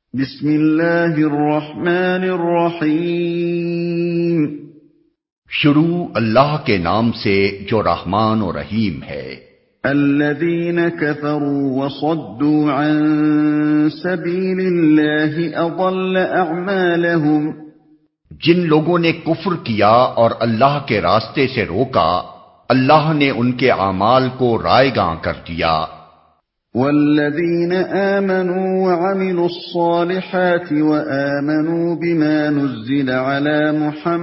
بسم اللہ الرحمن الرحیم۔ شروع اللہ کے نام سے جو رحمان و رحیم ہے۔ الذین کفروا وصدوا عن سبیل اللہ اضل اعمالهم، جن لوگوں نے کفر کیا اور اللہ کے راستے سے روکا، اللہ نے ان کے اعمال کو رائیگاں کر دیا۔ والذین آمنوا وعملوا الصالحات وآمنوا بما نزل على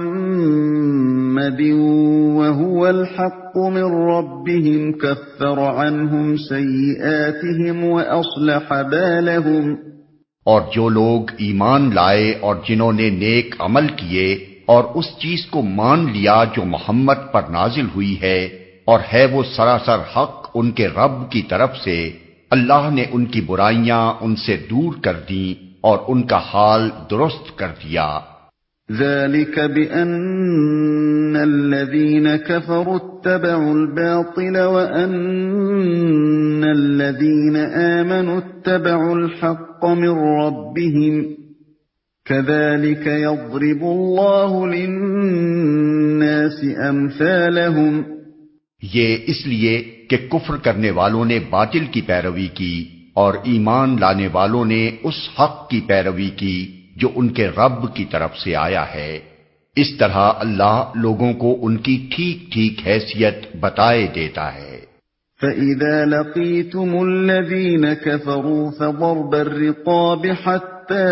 محمد وهو الحق من ربهم كفر عنهم سيئاتهم وأصلح بالهم، اور جو لوگ ایمان لائے اور جنہوں نے نیک عمل کیے اور اس چیز کو مان لیا جو محمد پر نازل ہوئی ہے اور ہے وہ سراسر حق ان کے رب کی طرف سے، اللہ نے ان کی برائیاں ان سے دور کر دیں اور ان کا حال درست کر دیا۔ ذلك بأن الذين كفروا اتبعوا الباطل وأن الذين آمنوا اتبعوا الحق من ربهم كذلك يضرب الله للناس أمثالهم، یہ اس لیے کہ کفر کرنے والوں نے باطل کی پیروی کی اور ایمان لانے والوں نے اس حق کی پیروی کی جو ان کے رب کی طرف سے آیا ہے، اس طرح اللہ لوگوں کو ان کی ٹھیک ٹھیک حیثیت بتائے دیتا ہے۔ فَإِذَا لَقِيتُمُ الَّذِينَ كَفَرُوا فَضَرْبَ الرِّقَابِ حَتَّى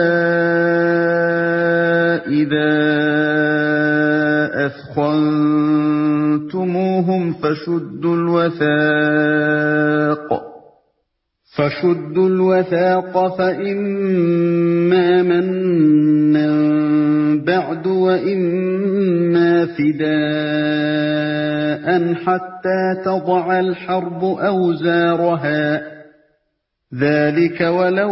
إِذَا أَثْخَنْتُمُوهُمْ فَشُدُّوا الْوَثَاقَ فَإِمَّا مَنًّا بَعْدُ وَإِمَّا فِدَاءً حَتَّى تَضَعَ الْحَرْبُ أَوْزَارَهَا، ذَلِكَ وَلَوْ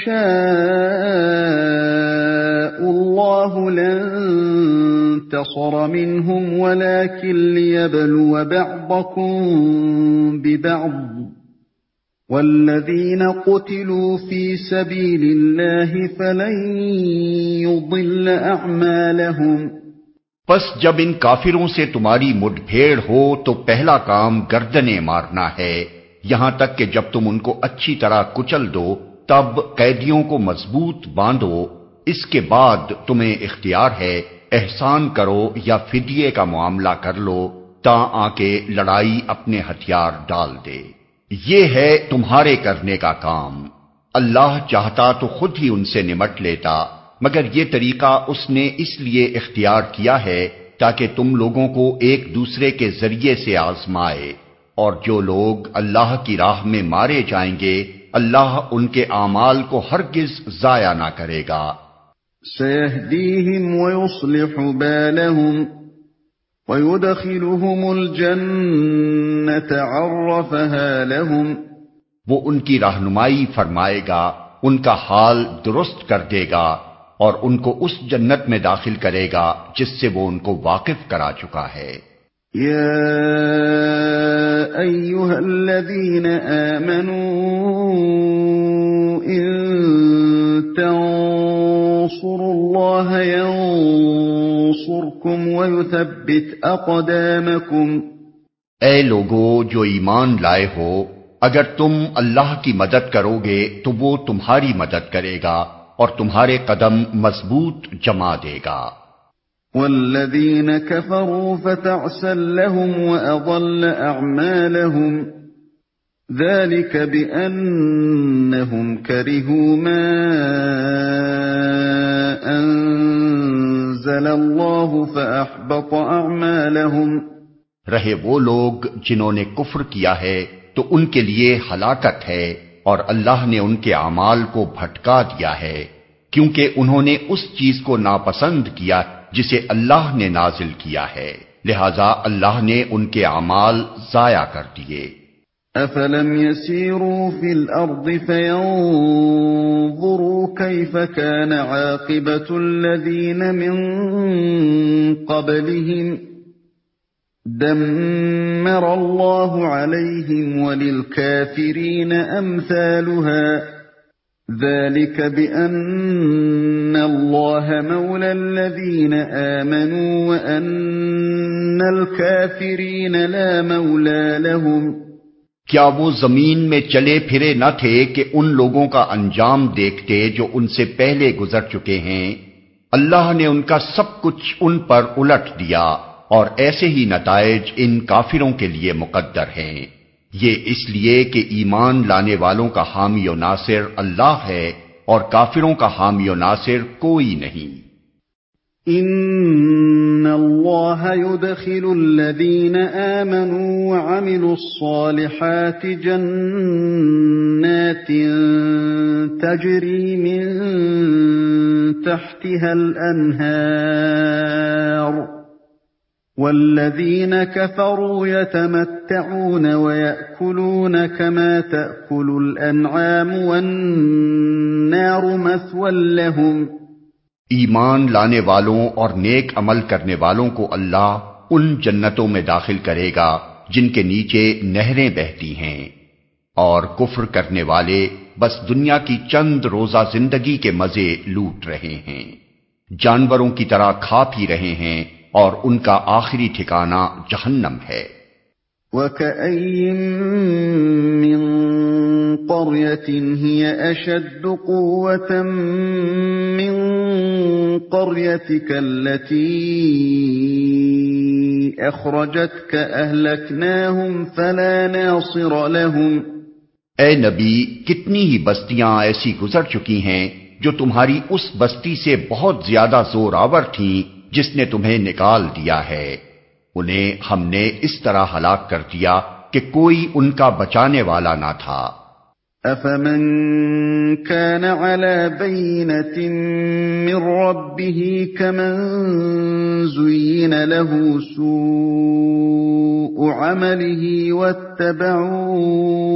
يَشَاءُ اللَّهُ لَانتَصَرَ مِنْهُمْ وَلَكِنْ لِيَبْلُوَ بَعْضَكُمْ بِبَعْضٍ، وَالَّذِينَ قُتِلُوا فِي سَبِيلِ اللَّهِ فَلَنْ يُضِلَّ أَعْمَالَهُمْ۔ پس جب ان کافروں سے تمہاری مڈ بھیڑ ہو تو پہلا کام گردنیں مارنا ہے، یہاں تک کہ جب تم ان کو اچھی طرح کچل دو تب قیدیوں کو مضبوط باندھو، اس کے بعد تمہیں اختیار ہے احسان کرو یا فدیے کا معاملہ کر لو تا آکے لڑائی اپنے ہتھیار ڈال دے۔ یہ ہے تمہارے کرنے کا کام، اللہ چاہتا تو خود ہی ان سے نمٹ لیتا، مگر یہ طریقہ اس نے اس لیے اختیار کیا ہے تاکہ تم لوگوں کو ایک دوسرے کے ذریعے سے آزمائے، اور جو لوگ اللہ کی راہ میں مارے جائیں گے اللہ ان کے اعمال کو ہرگز ضائع نہ کرے گا۔ سَيَهْدِيهِمْ وَيُصْلِحُ بَالَهُمْ وَيُدْخِلُهُمُ الْجَنَّةَ عَرَّفَهَا لَهُمْ، وہ ان کی رہنمائی فرمائے گا، ان کا حال درست کر دے گا اور ان کو اس جنت میں داخل کرے گا جس سے وہ ان کو واقف کرا چکا ہے۔ یا ایھا الذین آمنوا ان تنصروا اللہ ینصرکم ویثبت اقدامکم، اے لوگو جو ایمان لائے ہو، اگر تم اللہ کی مدد کرو گے تو وہ تمہاری مدد کرے گا اور تمہارے قدم مضبوط جما دے گا۔ والذین کفروا فتعسا لهم وأضل أعمالهم، ذلك بأنهم كرهوا ما أنزل الله فأحبط أعمالهم، رہے وہ لوگ جنہوں نے کفر کیا ہے تو ان کے لیے ہلاکت ہے، اور اللہ نے ان کے اعمال کو بھٹکا دیا ہے، کیونکہ انہوں نے اس چیز کو ناپسند کیا جسے اللہ نے نازل کیا ہے، لہذا اللہ نے ان کے اعمال ضائع کر دیے۔ افلم يسيروا في الارض فينظروا كيف كان عاقبة الذين من قبلهم دمر الله عليهم وللكافرين امثالها ذلك بأن الله مولى الذين آمنوا وأن الكافرين لا مولى لهم۔ کیا وہ زمین میں چلے پھرے نہ تھے کہ ان لوگوں کا انجام دیکھتے جو ان سے پہلے گزر چکے ہیں؟ اللہ نے ان کا سب کچھ ان پر الٹ دیا، اور ایسے ہی نتائج ان کافروں کے لیے مقدر ہیں۔ یہ اس لیے کہ ایمان لانے والوں کا حامی و ناصر اللہ ہے، اور کافروں کا حامی و ناصر کوئی نہیں۔ ان اللہ يدخل الذین آمنوا وعملوا الصالحات جنات تجری من تحتها الانہار والذین کفروا یتمتعون ویأکلون کما تأکل الانعام والنار مثوی لهم۔ ایمان لانے والوں اور نیک عمل کرنے والوں کو اللہ ان جنتوں میں داخل کرے گا جن کے نیچے نہریں بہتی ہیں، اور کفر کرنے والے بس دنیا کی چند روزہ زندگی کے مزے لوٹ رہے ہیں، جانوروں کی طرح کھا پی رہے ہیں، اور ان کا آخری ٹھکانہ جہنم ہے۔ وَكَأَيٍّن مِّن قَرْيَةٍ هِيَ أَشَدُّ قُوَّةً مِّن قَرْيَتِكَ الَّتِي أَخْرَجَتْكَ أَهْلَكْنَاهُمْ فَلَا نَاصِرَ لَهُمْ۔ اے نبی، کتنی ہی بستیاں ایسی گزر چکی ہیں جو تمہاری اس بستی سے بہت زیادہ زور آور تھیں جس نے تمہیں نکال دیا ہے، انہیں ہم نے اس طرح ہلاک کر دیا کہ کوئی ان کا بچانے والا نہ تھا۔ أَفَمَنْ كَانَ عَلَى بَيِّنَةٍ مِّن رَّبِّهِ كَمَنْ زُيِّنَ لَهُ سُوءُ عَمَلِهِ وَاتَّبَعُوا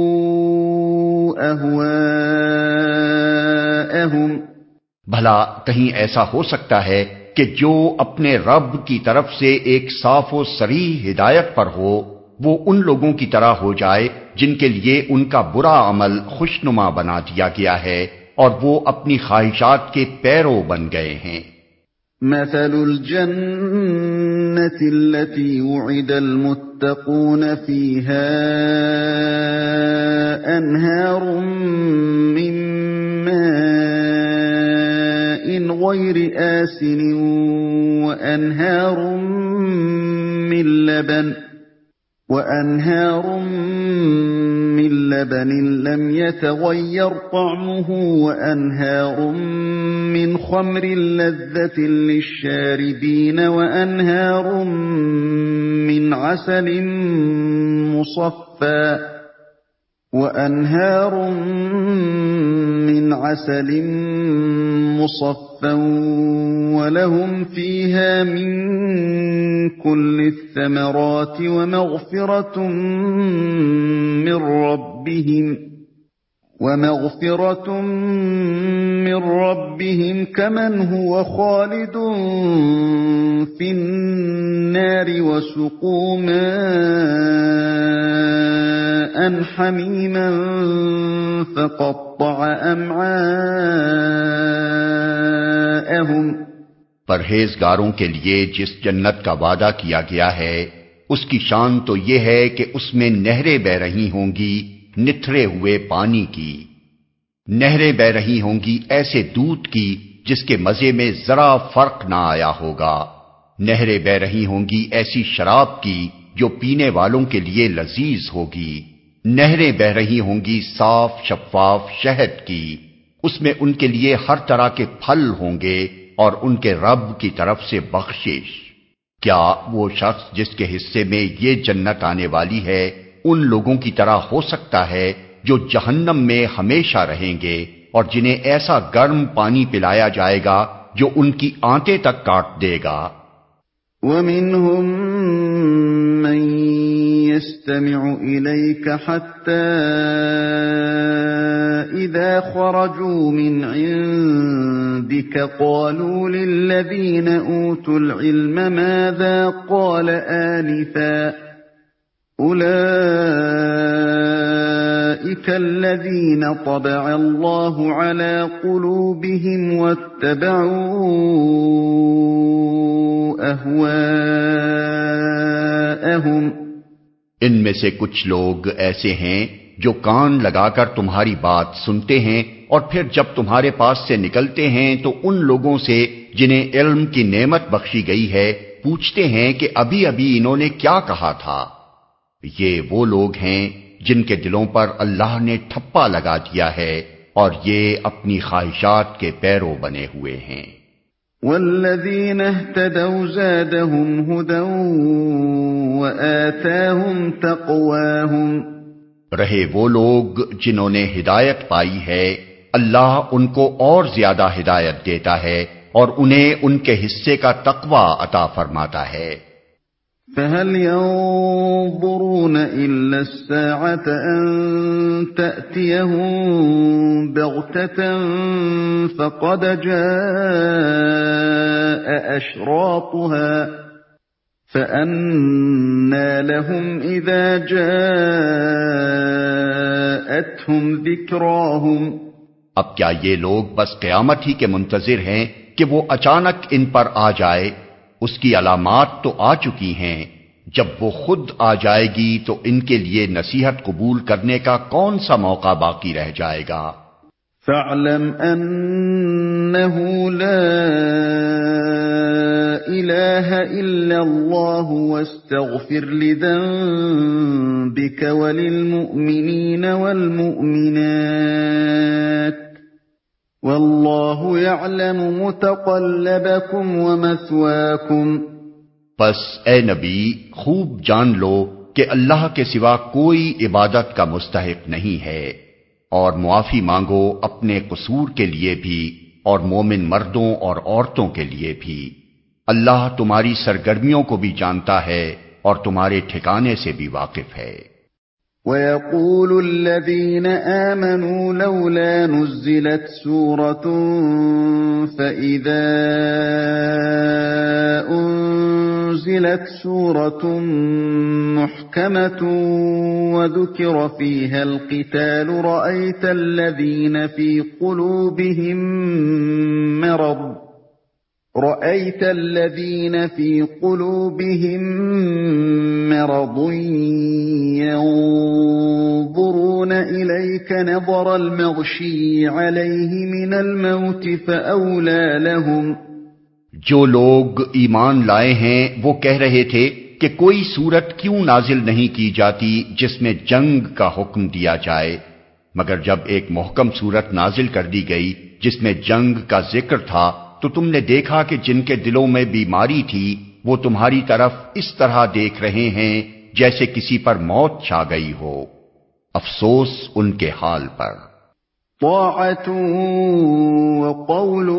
أَهْوَاءَهُمْ۔ بھلا کہیں ایسا ہو سکتا ہے کہ جو اپنے رب کی طرف سے ایک صاف و صریح ہدایت پر ہو وہ ان لوگوں کی طرح ہو جائے جن کے لیے ان کا برا عمل خوشنما بنا دیا گیا ہے اور وہ اپنی خواہشات کے پیرو بن گئے ہیں۔ مثل الجنة التي وعد المتقون فيها أنهار من ماء غير آسن وأنهار من لبن لم يتغير طعمه وأنهار من خمر لذة للشاربين وأنهار من عسل مصفى ولهم فيها من كل الثمرات ومغفرة من ربهم كمن هو خالد في النار وسقوا ماء حميما فقطع أمعاءهم۔ پرہیزگاروں کے لیے جس جنت کا وعدہ کیا گیا ہے اس کی شان تو یہ ہے کہ اس میں نہریں بہ رہی ہوں گی نتھرے ہوئے پانی کی، نہریں بہ رہی ہوں گی ایسے دودھ کی جس کے مزے میں ذرا فرق نہ آیا ہوگا، نہریں بہ رہی ہوں گی ایسی شراب کی جو پینے والوں کے لیے لذیذ ہوگی، نہریں بہ رہی ہوں گی صاف شفاف شہد کی، اس میں ان کے لیے ہر طرح کے پھل ہوں گے اور ان کے رب کی طرف سے بخشش۔ کیا وہ شخص جس کے حصے میں یہ جنت آنے والی ہے ان لوگوں کی طرح ہو سکتا ہے جو جہنم میں ہمیشہ رہیں گے اور جنہیں ایسا گرم پانی پلایا جائے گا جو ان کی آنتیں تک کاٹ دے گا؟ وَمِنْهُمْ مَنْ يَسْتَمِعُ إِلَيْكَ حَتَّى إِذَا خَرَجُوا مِنْ عِنْدِكَ قَالُوا لِلَّذِينَ أُوتُوا الْعِلْمَ مَاذَا قَالَ آنِفًا أُولَئِكَ أولئك الذين طبع الله على قلوبهم واتبعوا أهواءهم. ان میں سے کچھ لوگ ایسے ہیں جو کان لگا کر تمہاری بات سنتے ہیں اور پھر جب تمہارے پاس سے نکلتے ہیں تو ان لوگوں سے جنہیں علم کی نعمت بخشی گئی ہے پوچھتے ہیں کہ ابھی ابھی انہوں نے کیا کہا تھا. یہ وہ لوگ ہیں جن کے دلوں پر اللہ نے ٹھپا لگا دیا ہے اور یہ اپنی خواہشات کے پیرو بنے ہوئے ہیں. والذین اہتدوا زادهم هدى وآتاهم تقواهم. رہے وہ لوگ جنہوں نے ہدایت پائی ہے اللہ ان کو اور زیادہ ہدایت دیتا ہے اور انہیں ان کے حصے کا تقوی عطا فرماتا ہے. فَهَلْ يَنظُرُونَ إِلَّا السَّاعَةَ أَن تَأْتِيَهُم بَغْتَةً فَقَدْ جَاءَ أَشْرَاطُهَا فَأَنَّىٰ لَهُمْ إِذَا جَاءَتْهُمْ ذِكْرَاهُمْ. اب کیا یہ لوگ بس قیامت ہی کے منتظر ہیں کہ وہ اچانک ان پر آ جائے؟ اس کی علامات تو آ چکی ہیں، جب وہ خود آ جائے گی تو ان کے لیے نصیحت قبول کرنے کا کون سا موقع باقی رہ جائے گا؟ فَاعْلَمْ أَنَّهُ لَا إِلَٰهَ إِلَّا اللَّهُ وَاسْتَغْفِرْ لِذَنبِكَ وَلِلْمُؤْمِنِينَ وَالْمُؤْمِنَاتِ وَاللَّهُ يَعْلَمُ مُتَقَلَّبَكُمْ وَمَثْوَاكُمْ. پس اے نبی خوب جان لو کہ اللہ کے سوا کوئی عبادت کا مستحق نہیں ہے، اور معافی مانگو اپنے قصور کے لیے بھی اور مومن مردوں اور عورتوں کے لیے بھی. اللہ تمہاری سرگرمیوں کو بھی جانتا ہے اور تمہارے ٹھکانے سے بھی واقف ہے. وَيَقُولُ الَّذِينَ آمَنُوا لَوْلَا نُزِّلَتْ سُورَةٌ فَإِذَا أُنزِلَتْ سُورَةٌ مُحْكَمَةٌ وَذُكِرَ فِيهَا الْقِتَالُ رَأَيْتَ الَّذِينَ فِي قُلُوبِهِم مَّرَضٌ يَنظُرُونَ إِلَيْكَ نَظَرَ الْمَغْشِيِّ عَلَيْهِ مِنَ الْمَوْتِ فَأَوْلَىٰ لَهُمْ. جو لوگ ایمان لائے ہیں وہ کہہ رہے تھے کہ کوئی صورت کیوں نازل نہیں کی جاتی جس میں جنگ کا حکم دیا جائے، مگر جب ایک محکم صورت نازل کر دی گئی جس میں جنگ کا ذکر تھا تو تم نے دیکھا کہ جن کے دلوں میں بیماری تھی وہ تمہاری طرف اس طرح دیکھ رہے ہیں جیسے کسی پر موت چھا گئی ہو. افسوس ان کے حال پر. طاعة وقول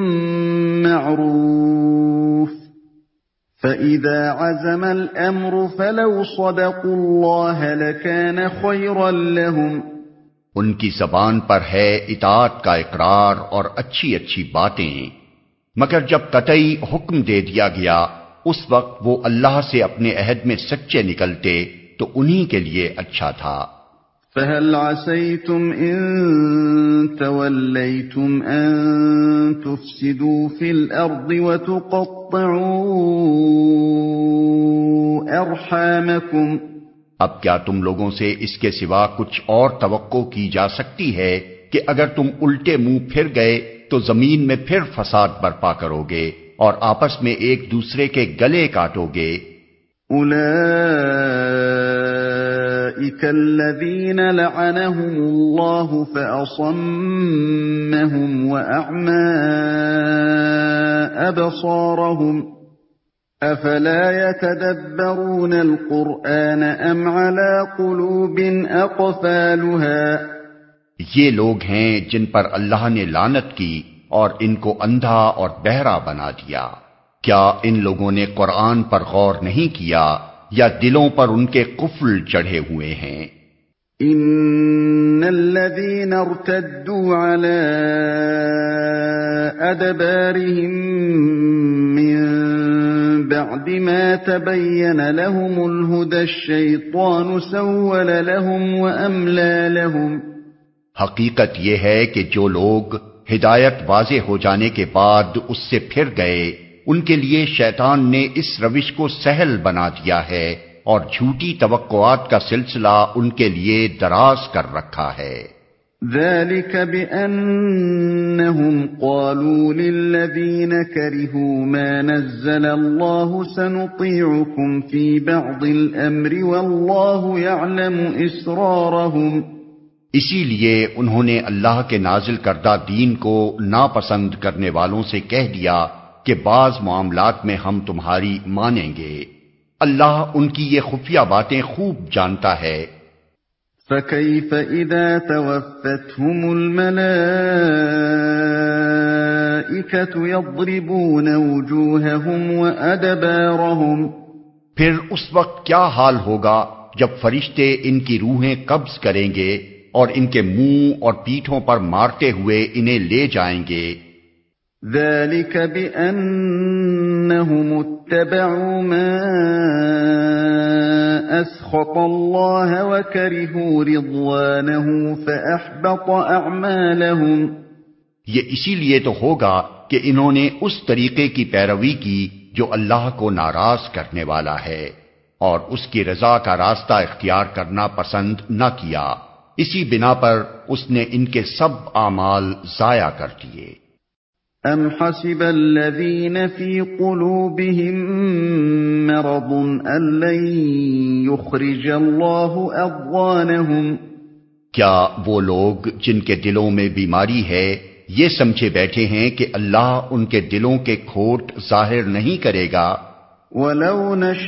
معروف فإذا عزم الأمر فلو صدقوا الله لكان خيرا لهم. ان کی زبان پر ہے اطاعت کا اقرار اور اچھی اچھی باتیں، مگر جب قطعی حکم دے دیا گیا اس وقت وہ اللہ سے اپنے عہد میں سچے نکلتے تو انہی کے لیے اچھا تھا. فَهَلْ عَسَيْتُمْ إِن تَوَلَّيْتُمْ أَن تُفْسِدُوا فِي الْأَرْضِ وَتُقَطِّعُوا أَرْحَامَكُمْ. اب کیا تم لوگوں سے اس کے سوا کچھ اور توقع کی جا سکتی ہے کہ اگر تم الٹے منہ پھر گئے تو زمین میں پھر فساد برپا کرو گے اور آپس میں ایک دوسرے کے گلے کاٹو گے؟ أُولَئِكَ الَّذِينَ لَعَنَهُمُ اللَّهُ فَأَصَمَّهُمْ وَأَعْمَى أَبْصَارَهُمْ أَفَلَا يَتَدَبَّرُونَ الْقُرْآنَ أَمْ عَلَى قُلُوبٍ أَقْفَالُهَا. یہ لوگ ہیں جن پر اللہ نے لعنت کی اور ان کو اندھا اور بہرا بنا دیا. کیا ان لوگوں نے قرآن پر غور نہیں کیا یا دلوں پر ان کے قفل چڑھے ہوئے ہیں؟ ان الذين ارتدوا على ادبارهم من بعد بعد ما تبين لهم الهدى الشيطان سول لهم وأملى لهم. حقیقت یہ ہے کہ جو لوگ ہدایت واضح ہو جانے کے بعد اس سے پھر گئے، ان کے لیے شیطان نے اس روش کو سہل بنا دیا ہے اور جھوٹی توقعات کا سلسلہ ان کے لیے دراز کر رکھا ہے۔ ذلك بأنهم قالوا للذين كرهوا ما نزل الله سنطيعكم في بعض الأمر والله يعلم إسرارهم۔ اسی لیے انہوں نے اللہ کے نازل کردہ دین کو ناپسند کرنے والوں سے کہہ دیا کہ بعض معاملات میں ہم تمہاری مانیں گے، اللہ ان کی یہ خفیہ باتیں خوب جانتا ہے۔ فَكَيْفَ إِذَا تَوَفَّتْهُمُ الْمَلَائِكَةُ يَضْرِبُونَ وُجُوهَهُمْ وَأَدْبَارَهُمْ۔ پھر اس وقت کیا حال ہوگا جب فرشتے ان کی روحیں قبض کریں گے اور ان کے منہ اور پیٹھوں پر مارتے ہوئے انہیں لے جائیں گے۔ ذَلِكَ بِأَنَّهُمُ اتَّبَعُوا مَا أَسْخَطَ اللَّهَ وَكَرِهُوا رِضْوَانَهُ فَأَحْبَطَ أَعْمَالَهُمْ۔ یہ اسی لیے تو ہوگا کہ انہوں نے اس طریقے کی پیروی کی جو اللہ کو ناراض کرنے والا ہے، اور اس کی رضا کا راستہ اختیار کرنا پسند نہ کیا، اسی بنا پر اس نے ان کے سب اعمال ضائع کر دیے۔ أَمْ حَسِبَ الَّذِينَ فِي قُلُوبِهِم مَّرَضٌ أَن لَّن يُخْرِجَ اللَّهُ أَضْغَانَهُمْ۔ کیا وہ لوگ جن کے دلوں میں بیماری ہے یہ سمجھے بیٹھے ہیں کہ اللہ ان کے دلوں کے کھوٹ ظاہر نہیں کرے گا؟ وَلَوْ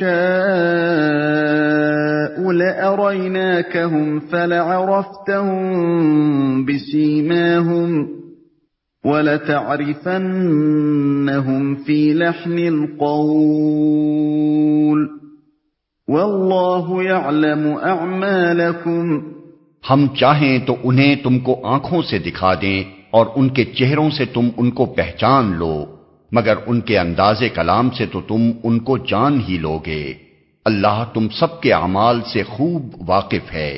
نَشَاءُ لَأَرَيْنَاكَهُمْ فَلَعَرَفْتَهُم بِسِيمَاهُمْ وَلَتَعْرِفَنَّهُمْ فِي لَحْنِ الْقَوْلِ وَاللَّهُ يَعْلَمُ أَعْمَالَكُمْ۔ ہم چاہیں تو انہیں تم کو آنکھوں سے دکھا دیں اور ان کے چہروں سے تم ان کو پہچان لو، مگر ان کے انداز کلام سے تو تم ان کو جان ہی لوگے۔ اللہ تم سب کے اعمال سے خوب واقف ہے۔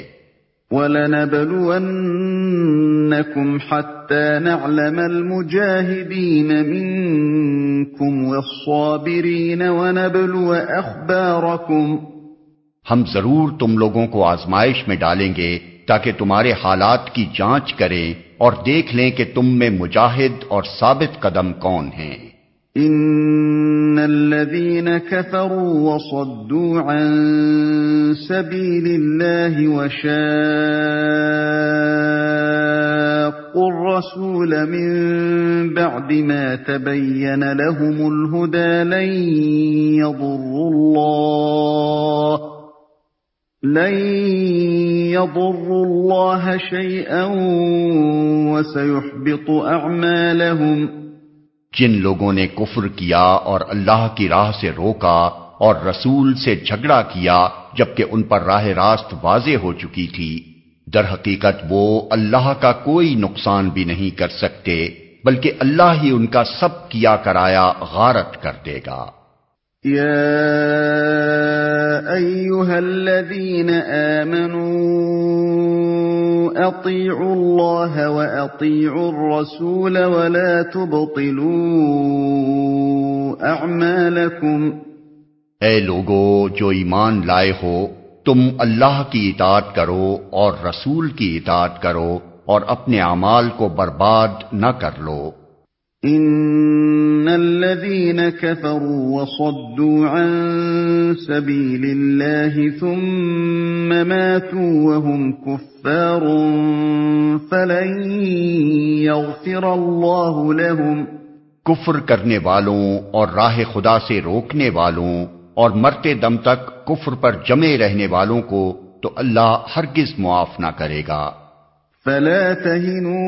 وَلَنَبْلُوَنَّكُمْ حَتَّى نَعْلَمَ الْمُجَاهِدِينَ مِنكُمْ وَالصَّابِرِينَ وَنَبْلُوَ أَخْبَارَكُمْ۔ ہم ضرور تم لوگوں کو آزمائش میں ڈالیں گے تاکہ تمہارے حالات کی جانچ کریں اور دیکھ لیں کہ تم میں مجاہد اور ثابت قدم کون ہیں۔ ان الذين كفروا وصدوا عن سبيل الله وشاقوا الرسول من بعد ما تبين لهم الهدى لن يضروا الله شيئا وسيحبط أعمالهم۔ جن لوگوں نے کفر کیا اور اللہ کی راہ سے روکا اور رسول سے جھگڑا کیا جبکہ ان پر راہ راست واضح ہو چکی تھی، در حقیقت وہ اللہ کا کوئی نقصان بھی نہیں کر سکتے، بلکہ اللہ ہی ان کا سب کیا کرایا غارت کر دے گا۔ یا ایھا الذین آمنوا اطیعوا اللہ واطیعوا الرسول ولا تبطلوا اعمالکم۔ اے لوگو جو ایمان لائے ہو، تم اللہ کی اطاعت کرو اور رسول کی اطاعت کرو اور اپنے اعمال کو برباد نہ کر لو۔ ان الذين كفروا وصدوا عن سبيل الله ثم ماتوا وهم كفار فلن يغفر الله لهم۔ کفر کرنے والوں اور راہ خدا سے روکنے والوں اور مرتے دم تک کفر پر جمے رہنے والوں کو تو اللہ ہرگز معاف نہ کرے گا۔ فلا تهنوا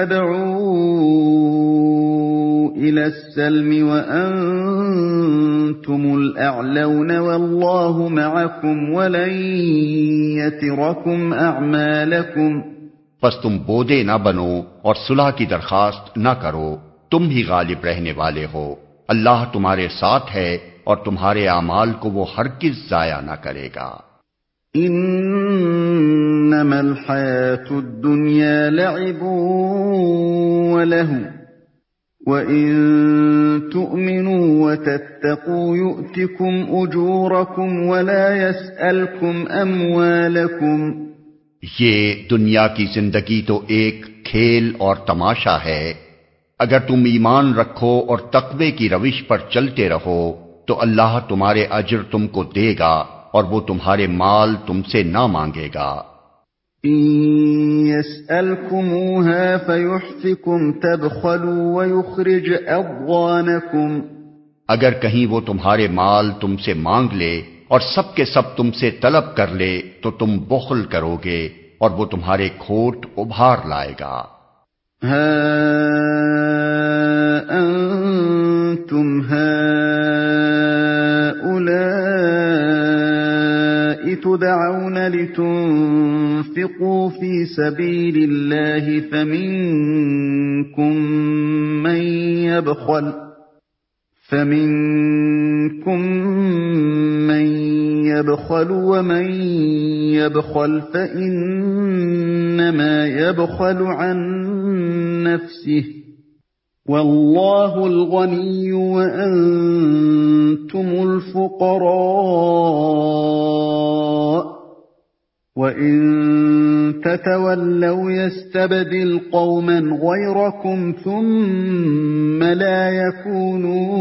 وتدعوا إلى السلم وأنتم الأعلون والله معكم ولن يتركم أعمالكم۔ پس تم بودے نہ بنو اور صلح کی درخواست نہ کرو، تم ہی غالب رہنے والے ہو، اللہ تمہارے ساتھ ہے اور تمہارے اعمال کو وہ ہرگز ضائع نہ کرے گا۔ انما الحیاة الدنیا لعب ولہو وَإِن تُؤْمِنُوا وَتَتَّقُوا يُؤْتِكُمْ أُجُورَكُمْ وَلَا يَسْأَلْكُمْ أَمْوَالَكُمْ۔ یہ دنیا کی زندگی تو ایک کھیل اور تماشا ہے، اگر تم ایمان رکھو اور تقوی کی روش پر چلتے رہو تو اللہ تمہارے اجر تم کو دے گا اور وہ تمہارے مال تم سے نہ مانگے گا۔ يَسْأَلْكُمُوهَا فَيُحْفِكُمْ تَبْخَلُوا وَيُخْرِجْ أَضْغَانَكُمْ۔ اگر کہیں وہ تمہارے مال تم سے مانگ لے اور سب کے سب تم سے طلب کر لے تو تم بخل کرو گے اور وہ تمہارے کھوٹ ابھار لائے گا۔ ہَا أَنْتُمْ هَؤُلَاءِ تُدْعَوْنَ لِتُنْفِقُوا فِي سَبِيلِ اللَّهِ فَمِنْكُمْ مَنْ يَبْخَلُ وَمَنْ يَبْخَلْ فَإِنَّمَا يَبْخَلُ عَنْ نَفْسِهِ وَاللَّهُ الْغَنِيُّ وَأَنْتُمُ الْفُقَرَاءُ وَإِن تَتَوَلَّوْا يَسْتَبْدِلْ قَوْمًا غَيْرَكُمْ ثُمَّ لَا يَكُونُوا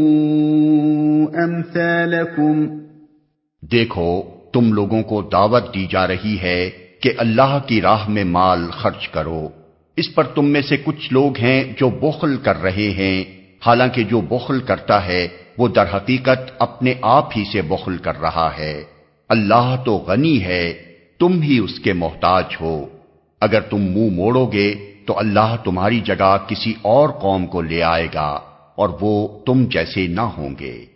أَمْثَالَكُمْ۔ دیکھو تم لوگوں کو دعوت دی جا رہی ہے کہ اللہ کی راہ میں مال خرچ کرو، اس پر تم میں سے کچھ لوگ ہیں جو بخل کر رہے ہیں، حالانکہ جو بخل کرتا ہے وہ در حقیقت اپنے آپ ہی سے بخل کر رہا ہے۔ اللہ تو غنی ہے، تم ہی اس کے محتاج ہو۔ اگر تم منہ موڑو گے تو اللہ تمہاری جگہ کسی اور قوم کو لے آئے گا اور وہ تم جیسے نہ ہوں گے۔